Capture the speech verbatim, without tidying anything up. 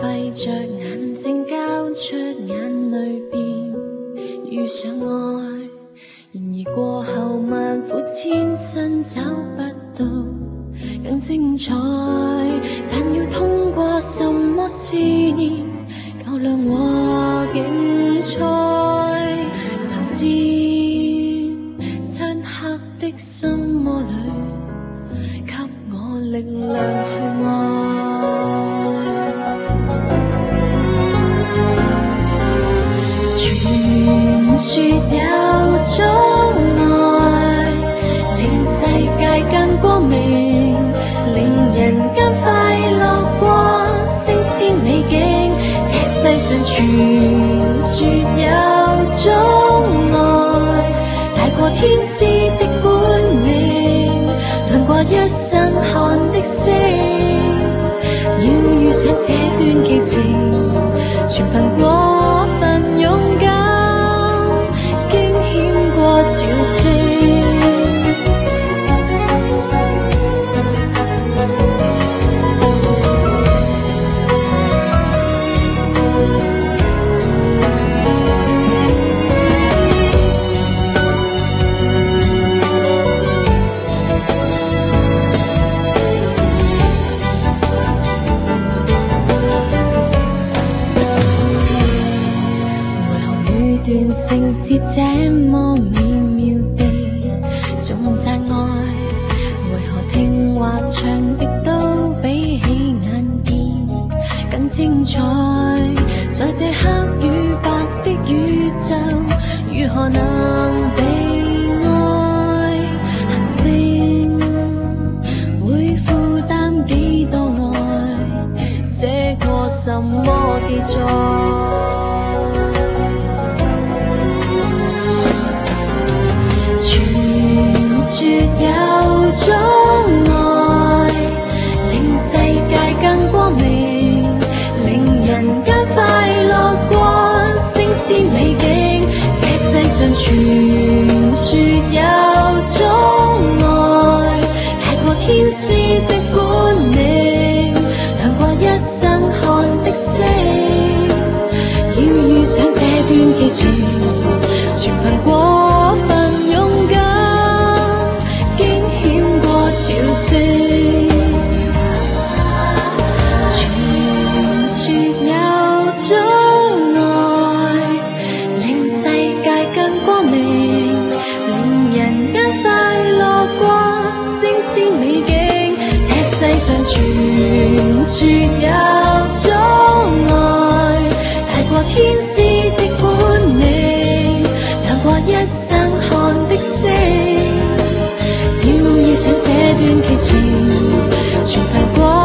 闭着眼睛交出眼泪便遇上爱，然而过後萬苦千辛找不到更精彩，但要通過什麼試驗較量和競賽，嘗試漆黑的心窩裏給我力量去愛。傳說有種愛令世界更光明，令人間快樂過星鮮美景。這世上傳說有種愛大過天使的本命，亮過一生看的星。要遇上這段奇情，全憑過分勇敢，驚險過潮汐。城市這麼美妙地重讚愛，為何聽話唱的都比起眼見更精彩？在這黑與白的宇宙，如何能被愛？行星會負擔幾多愛？寫過什麼記載？說有種愛令世界更光明，令人間快樂過星鮮美景。這世上傳說有種愛大過天使的本領，亮過一生看的星。要遇上這段奇情，全憑過分勇敢，潮汐。傳說有種愛令世界更光明，令人間快樂過星鮮美景。這世上傳說有種愛大過天使的本領，亮過一生看的星。要遇上這段奇情，全憑過